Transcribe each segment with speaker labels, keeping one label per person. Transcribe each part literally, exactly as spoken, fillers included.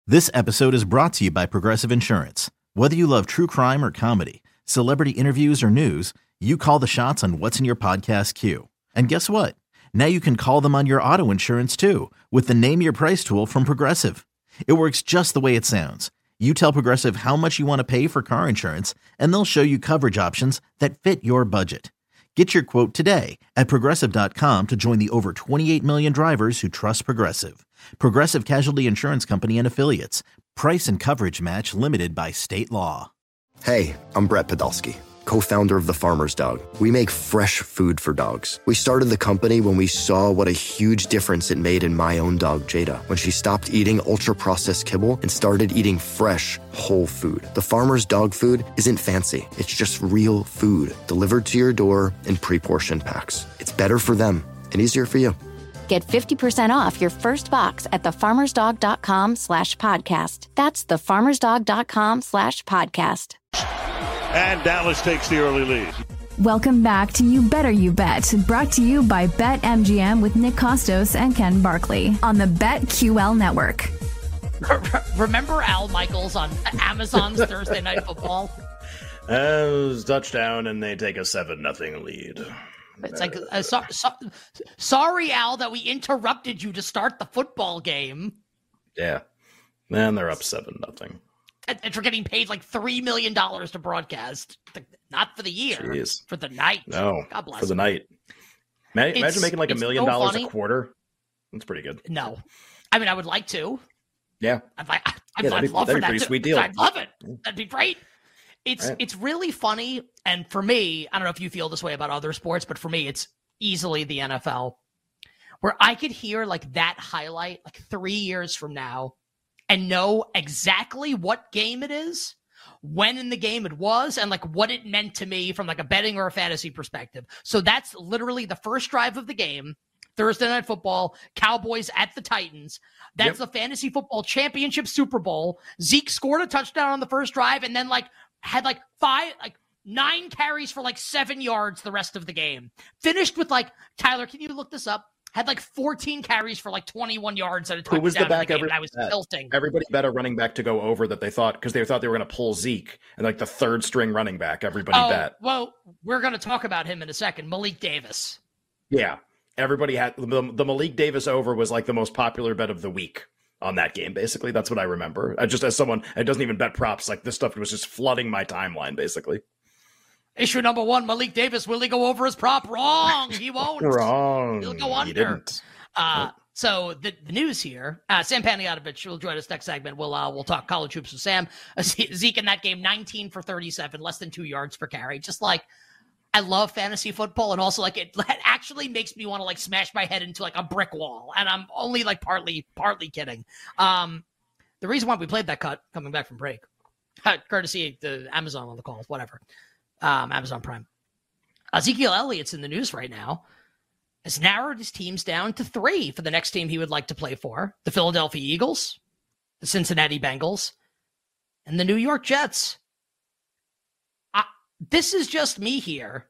Speaker 1: This episode is brought to you by Progressive Insurance. Whether you love true crime or comedy, celebrity interviews or news, you call the shots on what's in your podcast queue. And guess what? Now you can call them on your auto insurance too with the Name Your Price tool from Progressive. It works just the way it sounds. You tell Progressive how much you want to pay for car insurance, and they'll show you coverage options that fit your budget. Get your quote today at Progressive dot com to join the over twenty-eight million drivers who trust Progressive. Progressive Casualty Insurance Company and Affiliates. Price and coverage match limited by state law.
Speaker 2: Hey, I'm Brett Podolsky, co-founder of The Farmer's Dog. We make fresh food for dogs. We started the company when we saw what a huge difference it made in my own dog, Jada, when she stopped eating ultra-processed kibble and started eating fresh, whole food. The Farmer's Dog food isn't fancy. It's just real food delivered to your door in pre-portioned packs. It's better for them and easier for you.
Speaker 3: Get fifty percent off your first box at thefarmersdog.com slash podcast. That's thefarmersdog.com slash podcast.
Speaker 4: And Dallas takes the early lead.
Speaker 5: Welcome back to You Better You Bet, brought to you by BetMGM with Nick Costos and Ken Barkley on the BetQL network.
Speaker 6: Remember Al Michaels on Amazon's Thursday Night Football?
Speaker 7: As touchdown, and they take a seven nothing lead.
Speaker 6: It's like, uh, so, so, sorry, Al, that we interrupted you to start the football game.
Speaker 7: Yeah, and they're up seven nothing.
Speaker 6: And, and you're getting paid like three million dollars to broadcast, not for the year,
Speaker 7: Jeez.
Speaker 6: For the night.
Speaker 7: No,
Speaker 6: God bless
Speaker 7: for the
Speaker 6: him.
Speaker 7: night. Imagine, imagine making like a million
Speaker 6: so
Speaker 7: dollars
Speaker 6: funny.
Speaker 7: a quarter. That's pretty good.
Speaker 6: No, I mean, I would like to.
Speaker 7: Yeah,
Speaker 6: I'd, like, I'd,
Speaker 7: yeah,
Speaker 6: I'd
Speaker 7: be,
Speaker 6: love
Speaker 7: that'd
Speaker 6: for
Speaker 7: be
Speaker 6: that.
Speaker 7: pretty
Speaker 6: To,
Speaker 7: sweet deal.
Speaker 6: I'd love it. That'd be great. It's
Speaker 7: right.
Speaker 6: It's really funny, and for me, I don't know if you feel this way about other sports, but for me, it's easily the N F L, where I could hear like that highlight like three years from now and know exactly what game it is, when in the game it was, and like what it meant to me from like a betting or a fantasy perspective. So that's literally the first drive of the game, Thursday Night Football, Cowboys at the Titans. That's yep. the fantasy football championship Super Bowl. Zeke scored a touchdown on the first drive and then like had like five, like nine carries for like seven yards the rest of the game. Finished with like, Tyler, can you look this up? Had like fourteen carries for like twenty-one yards at a touchdown.
Speaker 7: Who was the back?
Speaker 6: The
Speaker 7: Every,
Speaker 6: I was tilting.
Speaker 7: Everybody bet a running back to go over that they thought, because they thought they were going to pull Zeke, and like the third string running back, everybody
Speaker 6: oh,
Speaker 7: bet.
Speaker 6: Well, we're going to talk about him in a second. Malik Davis.
Speaker 7: Yeah. Everybody had the, the Malik Davis over was like the most popular bet of the week on that game. Basically, that's what I remember. I just, as someone that doesn't even bet props, like this stuff was just flooding my timeline, basically.
Speaker 6: Issue number one, Malik Davis, will he go over his prop? Wrong. He won't.
Speaker 7: Wrong.
Speaker 6: He'll go under.
Speaker 7: He didn't.
Speaker 6: Uh, so the, the news here, uh, Sam Panayotovich will join us next segment. We'll uh, we'll talk college hoops with Sam. Uh, Zeke in that game, nineteen for thirty-seven, less than two yards per carry. Just like, I love fantasy football, and also like it, it actually makes me want to like smash my head into like a brick wall. And I'm only like partly partly kidding. Um, the reason why we played that cut coming back from break, courtesy the Amazon on the call, whatever. Um, Amazon Prime. Ezekiel Elliott's in the news right now. Has narrowed his teams down to three for the next team he would like to play for. The Philadelphia Eagles, the Cincinnati Bengals, and the New York Jets. I, this is just me here.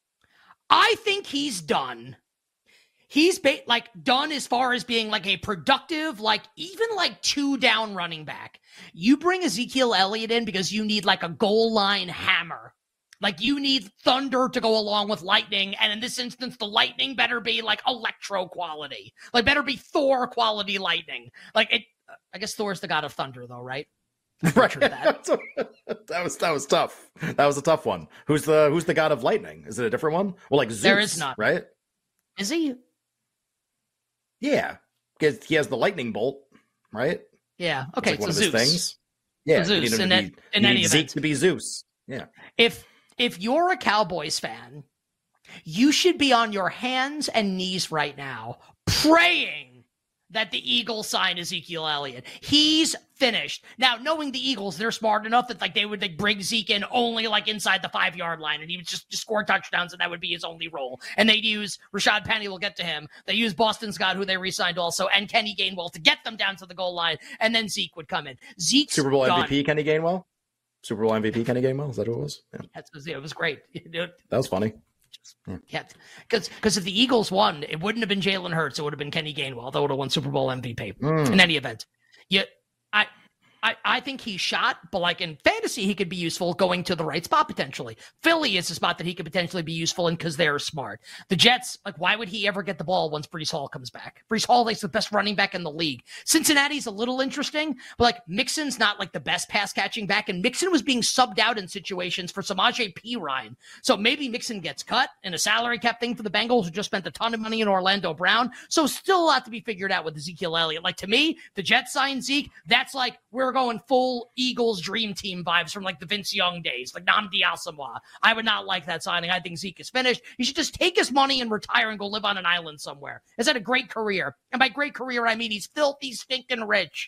Speaker 6: I think he's done. He's ba- like done as far as being like a productive, like even like two down running back. You bring Ezekiel Elliott in because you need like a goal line hammer. Like, you need thunder to go along with lightning, and in this instance, the lightning better be, like, electro quality. Like, better be Thor quality lightning. Like, it. I guess Thor's the god of thunder, though, right?
Speaker 7: Right. That. that was that was tough. That was a tough one. Who's the Who's the god of lightning? Is it a different one? Well, like Zeus,
Speaker 6: there is not.
Speaker 7: Right?
Speaker 6: Is he?
Speaker 7: Yeah, because he has the lightning bolt, right?
Speaker 6: Yeah. Okay.
Speaker 7: It's like one
Speaker 6: so
Speaker 7: of his
Speaker 6: Zeus.
Speaker 7: things. Yeah.
Speaker 6: So Zeus. In, that,
Speaker 7: be,
Speaker 6: in any
Speaker 7: Zeke
Speaker 6: event,
Speaker 7: to be Zeus. Yeah.
Speaker 6: If if you're a Cowboys fan, you should be on your hands and knees right now, praying that the Eagles sign Ezekiel Elliott. He's finished. Now, knowing the Eagles, they're smart enough that like they would like bring Zeke in only like inside the five yard line, and he would just, just score touchdowns, and that would be his only role. And they'd use Rashad Penny. We'll get to him. They use Boston Scott, who they re-signed also, and Kenny Gainwell to get them down to the goal line, and then Zeke would come in. Zeke's
Speaker 7: Super Bowl
Speaker 6: done.
Speaker 7: M V P Kenny Gainwell. Super Bowl M V P Kenny Gainwell. Is that who it was? Yeah.
Speaker 6: That's, it was great.
Speaker 7: That was funny.
Speaker 6: Yeah, because because if the Eagles won, it wouldn't have been Jalen Hurts. It would have been Kenny Gainwell. That would have won Super Bowl M V P. Mm. In any event, you, I I, I think he's shot, but like in fantasy, he could be useful going to the right spot potentially. Philly is a spot that he could potentially be useful in because they're smart. The Jets, like, why would he ever get the ball once Breece Hall comes back? Breece Hall is the best running back in the league. Cincinnati's a little interesting, but like Mixon's not like the best pass catching back, and Mixon was being subbed out in situations for Samaje Perine. So maybe Mixon gets cut in a salary cap thing for the Bengals, who just spent a ton of money in Orlando Brown. So still a lot to be figured out with Ezekiel Elliott. Like, to me, the Jets sign Zeke, that's like we're going full Eagles dream team vibes from like the Vince Young days, like Nnamdi Asomugha. I would not like that signing. I think Zeke is finished. He should just take his money and retire and go live on an island somewhere. He's had a great career. And by great career, I mean he's filthy, stinking rich.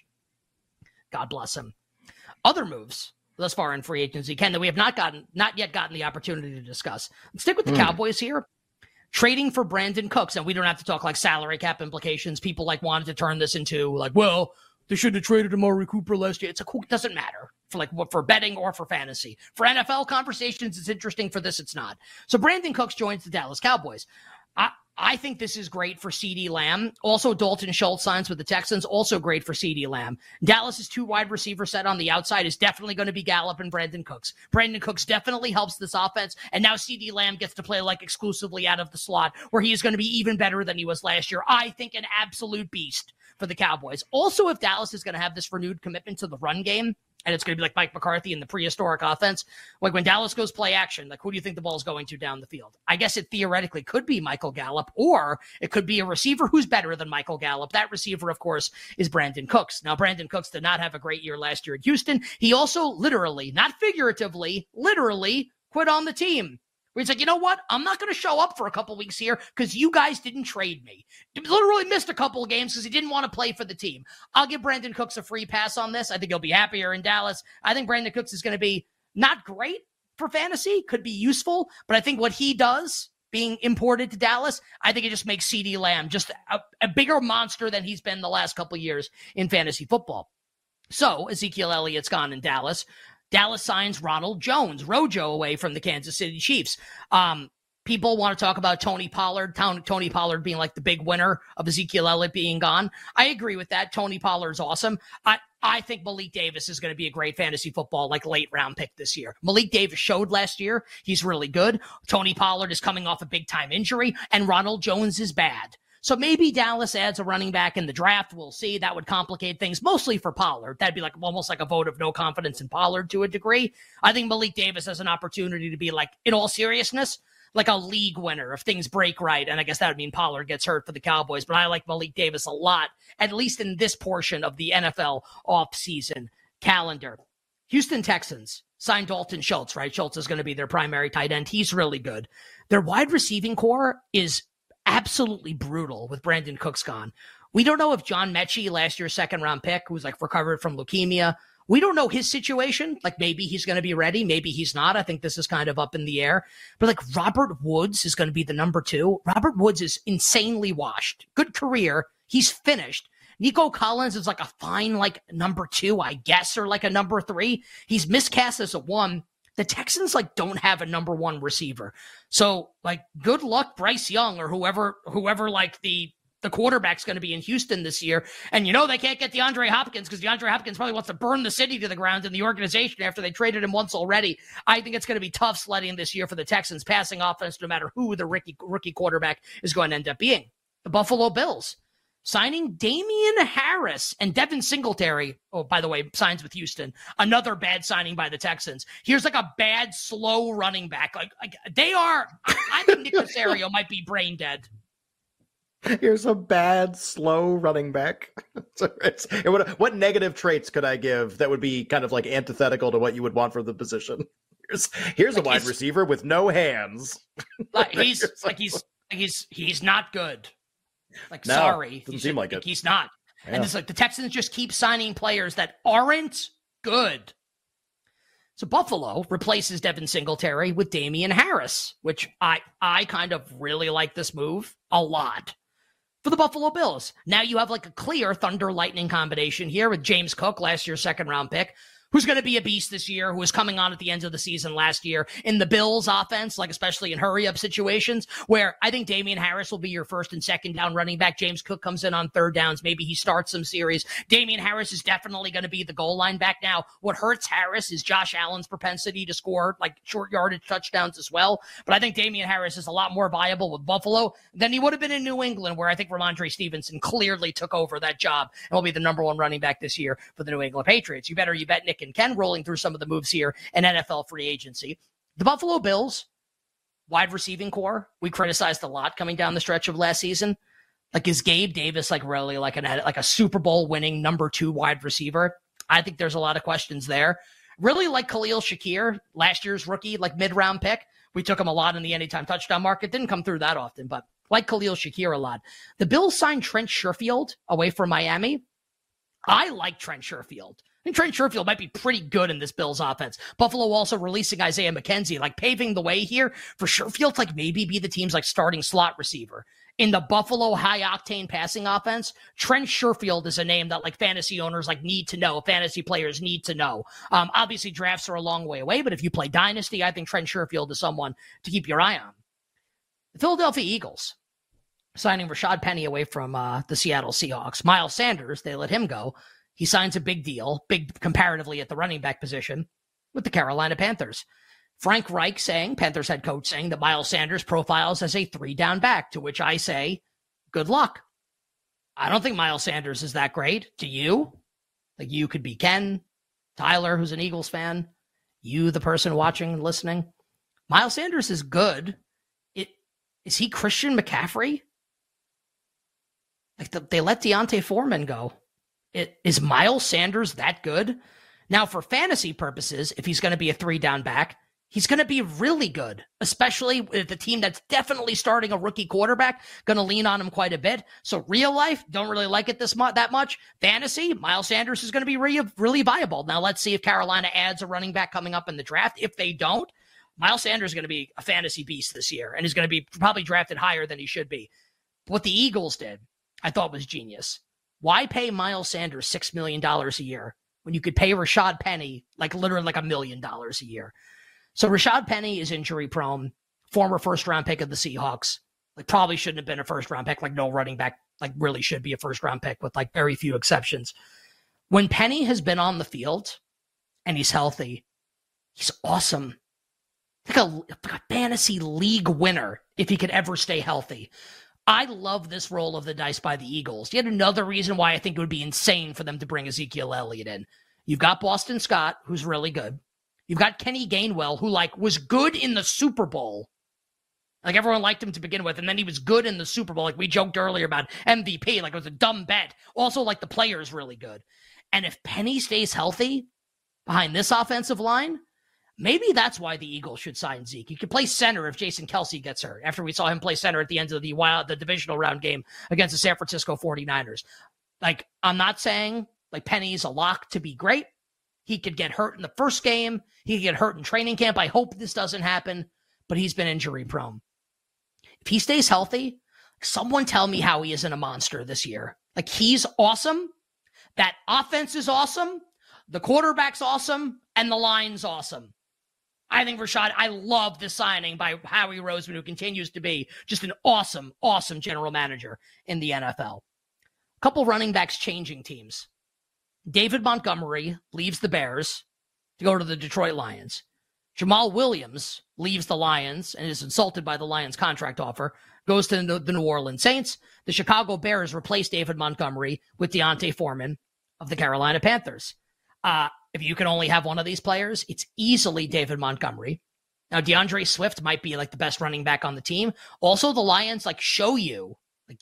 Speaker 6: God bless him. Other moves thus far in free agency, Ken, that we have not gotten, not yet gotten the opportunity to discuss. Let's stick with the mm. Cowboys here. Trading for Brandon Cooks. And we don't have to talk like salary cap implications. People like wanted to turn this into like, well, they should have traded Amari Cooper last year. It's a cool, it doesn't matter for like for betting or for fantasy. For N F L conversations, it's interesting. For this, it's not. So Brandon Cooks joins the Dallas Cowboys. I, I think this is great for CeeDee Lamb. Also, Dalton Schultz signs with the Texans. Also great for CeeDee Lamb. Dallas's two wide receiver set on the outside is definitely going to be Gallup and Brandon Cooks. Brandon Cooks definitely helps this offense. And now CeeDee Lamb gets to play like exclusively out of the slot, where he is going to be even better than he was last year. I think an absolute beast for the Cowboys. Also, if Dallas is going to have this renewed commitment to the run game, and it's going to be like Mike McCarthy in the prehistoric offense, like when Dallas goes play action, like who do you think the ball is going to down the field? I guess it theoretically could be Michael Gallup, or it could be a receiver who's better than Michael Gallup. That receiver, of course, is Brandon Cooks. Now, Brandon Cooks did not have a great year last year at Houston. He also literally, not figuratively, literally quit on the team. Where he's like, you know what? I'm not going to show up for a couple weeks here because you guys didn't trade me. He literally missed a couple of games because he didn't want to play for the team. I'll give Brandon Cooks a free pass on this. I think he'll be happier in Dallas. I think Brandon Cooks is going to be not great for fantasy, could be useful, but I think what he does being imported to Dallas, I think it just makes CeeDee Lamb just a, a bigger monster than he's been the last couple of years in fantasy football. So Ezekiel Elliott's gone in Dallas. Dallas signs Ronald Jones, Rojo, away from the Kansas City Chiefs. Um, people want to talk about Tony Pollard, Tony Pollard being like the big winner of Ezekiel Elliott being gone. I agree with that. Tony Pollard's awesome. I, I think Malik Davis is going to be a great fantasy football, like late round pick this year. Malik Davis showed last year he's really good. Tony Pollard is coming off a big time injury, and Ronald Jones is bad. So maybe Dallas adds a running back in the draft. We'll see. That would complicate things, mostly for Pollard. That'd be like almost like a vote of no confidence in Pollard to a degree. I think Malik Davis has an opportunity to be like, in all seriousness, like a league winner if things break right. And I guess that would mean Pollard gets hurt for the Cowboys. But I like Malik Davis a lot, at least in this portion of the N F L offseason calendar. Houston Texans signed Dalton Schultz, right? Schultz is going to be their primary tight end. He's really good. Their wide receiving core is absolutely brutal with Brandon Cooks gone. We don't know if John Mechie, last year's second round pick, who's like recovered from leukemia, we don't know his situation. Like maybe he's going to be ready. Maybe he's not. I think this is kind of up in the air. But like Robert Woods is going to be the number two. Robert Woods is insanely washed. Good career. He's finished. Nico Collins is like a fine like number two, I guess, or like a number three. He's miscast as a one. The Texans like don't have a number one receiver. So like good luck Bryce Young or whoever whoever like the the quarterback's going to be in Houston this year. And you know they can't get DeAndre Hopkins because DeAndre Hopkins probably wants to burn the city to the ground in the organization after they traded him once already. I think it's going to be tough sledding this year for the Texans passing offense no matter who the rookie rookie quarterback is going to end up being. The Buffalo Bills signing Damian Harris and Devin Singletary. Oh, by the way, signs with Houston. Another bad signing by the Texans. Here's like a bad, slow running back. Like, like they are, I think Nick Caserio might be brain dead.
Speaker 7: Here's a bad, slow running back. So it's, it would, what negative traits could I give that would be kind of like antithetical to what you would want for the position? Here's, here's like a wide receiver with no hands.
Speaker 6: Like he's like he's he's he's not good. Like, no, sorry.
Speaker 7: Doesn't seem like, like
Speaker 6: it. He's not. Yeah. And it's like the Texans just keep signing players that aren't good. So Buffalo replaces Devin Singletary with Damian Harris, which I I kind of really like this move a lot for the Buffalo Bills. Now you have like a clear Thunder Lightning combination here with James Cook, last year's second round pick. who's going to be a beast this year, who was coming on at the end of the season last year in the Bills offense, like especially in hurry-up situations, where I think Damian Harris will be your first and second down running back. James Cook comes in on third downs. Maybe he starts some series. Damian Harris is definitely going to be the goal line back now. What hurts Harris is Josh Allen's propensity to score like short yardage touchdowns as well. But I think Damian Harris is a lot more viable with Buffalo than he would have been in New England, where I think Ramondre Stevenson clearly took over that job and will be the number one running back this year for the New England Patriots. You better you bet Nick and Ken rolling through some of the moves here in N F L free agency. The Buffalo Bills wide receiving core, we criticized a lot coming down the stretch of last season. Like, is Gabe Davis like really like an like a Super Bowl winning number two wide receiver? I think there's a lot of questions there. Really like Khalil Shakir, last year's rookie, like mid-round pick. We took him a lot in the anytime touchdown market. Didn't come through that often, but like Khalil Shakir a lot. The Bills signed Trent Sherfield away from Miami. I like Trent Sherfield. I think Trent Sherfield might be pretty good in this Bills offense. Buffalo also releasing Isaiah McKenzie, like paving the way here for Sherfield to like maybe be the team's like starting slot receiver. In the Buffalo high-octane passing offense, Trent Sherfield is a name that like fantasy owners like need to know, fantasy players need to know. Um, obviously, drafts are a long way away, but if you play Dynasty, I think Trent Sherfield is someone to keep your eye on. The Philadelphia Eagles signing Rashad Penny away from uh, the Seattle Seahawks. Miles Sanders, they let him go. He signs a big deal, big comparatively at the running back position with the Carolina Panthers. Frank Reich saying, Panthers head coach saying that Miles Sanders profiles as a three-down back, to which I say, good luck. I don't think Miles Sanders is that great. Do you? Like, you could be Ken, Tyler, who's an Eagles fan, you, the person watching and listening. Miles Sanders is good. It, is he Christian McCaffrey? Like, the, they let Deontay Foreman go. It, is Miles Sanders that good? Now, for fantasy purposes, if he's going to be a three-down back, he's going to be really good, especially with the team that's definitely starting a rookie quarterback, going to lean on him quite a bit. So real life, don't really like it this mu- that much. Fantasy, Miles Sanders is going to be re- really viable. Now, let's see if Carolina adds a running back coming up in the draft. If they don't, Miles Sanders is going to be a fantasy beast this year and is going to be probably drafted higher than he should be. What the Eagles did, I thought was genius. Why pay Miles Sanders six million dollars a year when you could pay Rashad Penny like literally like a million dollars a year? So Rashad Penny is injury prone, former first round pick of the Seahawks. Like, probably shouldn't have been a first round pick. Like, no running back like really should be a first round pick with like very few exceptions. When Penny has been on the field and he's healthy, he's awesome. Like a, like a fantasy league winner if he could ever stay healthy. I love this roll of the dice by the Eagles. Yet another reason why I think it would be insane for them to bring Ezekiel Elliott in. You've got Boston Scott, who's really good. You've got Kenny Gainwell, who like was good in the Super Bowl. Like, everyone liked him to begin with, and then he was good in the Super Bowl. Like, we joked earlier about M V P, like it was a dumb bet. Also, like, the player is really good. And if Penny stays healthy behind this offensive line, maybe that's why the Eagles should sign Zeke. You could play center if Jason Kelce gets hurt, after we saw him play center at the end of the wild, the divisional round game against the San Francisco forty-niners. Like, I'm not saying like Penny's a lock to be great. He could get hurt in the first game. He could get hurt in training camp. I hope this doesn't happen, but he's been injury prone. If he stays healthy, someone tell me how he isn't a monster this year. Like, he's awesome. That offense is awesome. The quarterback's awesome. And the line's awesome. I think Rashad, I love this signing by Howie Roseman, who continues to be just an awesome, awesome general manager in the N F L. A couple running backs changing teams. David Montgomery leaves the Bears to go to the Detroit Lions. Jamal Williams leaves the Lions and is insulted by the Lions contract offer, goes to the New Orleans Saints. The Chicago Bears replace David Montgomery with Deontay Foreman of the Carolina Panthers. Uh, if you can only have one of these players, it's easily David Montgomery. Now, DeAndre Swift might be like the best running back on the team. Also, the Lions like show you, like,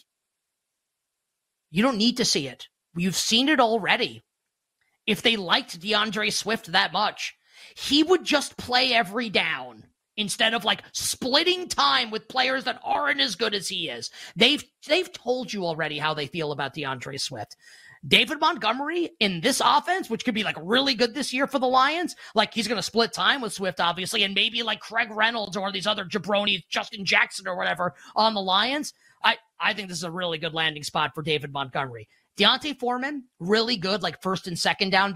Speaker 6: you don't need to see it. You've seen it already. If they liked DeAndre Swift that much, he would just play every down instead of like splitting time with players that aren't as good as he is. They've they've told you already how they feel about DeAndre Swift. David Montgomery in this offense, which could be like really good this year for the Lions, like he's going to split time with Swift, obviously, and maybe like Craig Reynolds or these other jabronis, Justin Jackson or whatever on the Lions. I, I think this is a really good landing spot for David Montgomery. Deontay Foreman, really good, like first and second down back.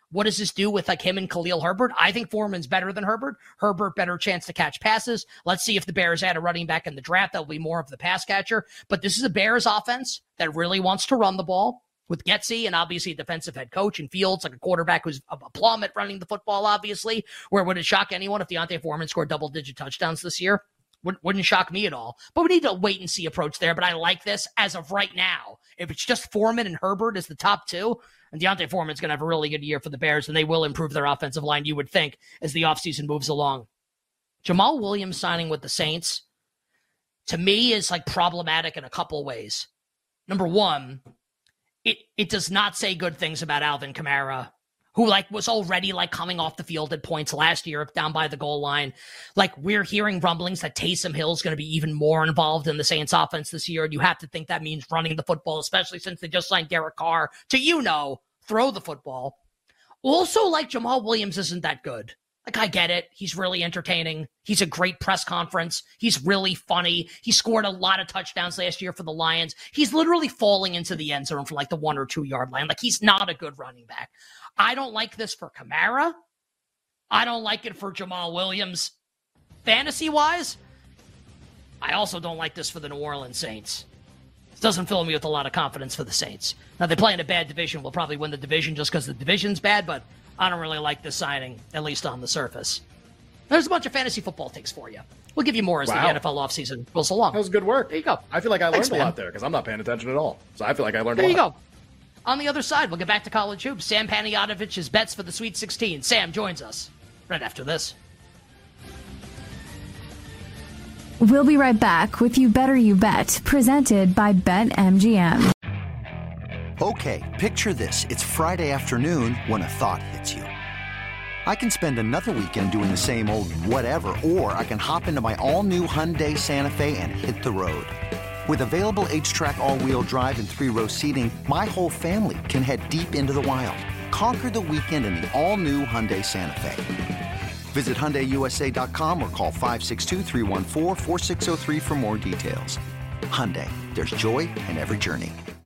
Speaker 6: What does this do with like him and Khalil Herbert? I think Foreman's better than Herbert. Herbert, better chance to catch passes. Let's see if the Bears add a running back in the draft. That'll be more of the pass catcher. But this is a Bears offense that really wants to run the ball with Getsy and obviously a defensive head coach and Fields, like a quarterback who's a plum at running the football, obviously. Where would it shock anyone if Deontay Foreman scored double-digit touchdowns this year? Wouldn't shock me at all. But we need a wait-and-see approach there. But I like this as of right now. If it's just Foreman and Herbert as the top two, and Deontay Foreman's going to have a really good year for the Bears, and they will improve their offensive line, you would think, as the offseason moves along. Jamal Williams signing with the Saints, to me, is like problematic in a couple ways. Number one, it it does not say good things about Alvin Kamara, who like was already like coming off the field at points last year down by the goal line. Like we're hearing rumblings that Taysom Hill is going to be even more involved in the Saints offense this year. And you have to think that means running the football, especially since they just signed Derek Carr to, you know, throw the football. Also, like Jamal Williams isn't that good. Like, I get it. He's really entertaining. He's a great press conference. He's really funny. He scored a lot of touchdowns last year for the Lions. He's literally falling into the end zone from like the one or two yard line. Like, he's not a good running back. I don't like this for Kamara. I don't like it for Jamal Williams. Fantasy-wise, I also don't like this for the New Orleans Saints. This doesn't fill me with a lot of confidence for the Saints. Now, they play in a bad division. We'll probably win the division just because the division's bad, but I don't really like this signing, at least on the surface. There's a bunch of fantasy football takes for you. We'll give you more as wow. the N F L offseason goes along.
Speaker 7: That was good work.
Speaker 6: There you go.
Speaker 7: I feel like I
Speaker 6: Thanks,
Speaker 7: learned
Speaker 6: man.
Speaker 7: a lot there because I'm not paying attention at all. So I feel like I learned
Speaker 6: there
Speaker 7: a lot.
Speaker 6: There you go. On the other side, we'll get back to college hoops. Sam Paniotovich's bets for the Sweet sixteen. Sam joins us right after this.
Speaker 5: We'll be right back with You Better You Bet, presented by BetMGM.
Speaker 8: Okay, picture this. It's Friday afternoon when a thought hits you. I can spend another weekend doing the same old whatever, or I can hop into my all-new Hyundai Santa Fe and hit the road. With available H-Track all-wheel drive and three-row seating, my whole family can head deep into the wild. Conquer the weekend in the all-new Hyundai Santa Fe. Visit Hyundai U S A dot com or call five six two, three one four, four six zero three for more details. Hyundai, there's joy in every journey.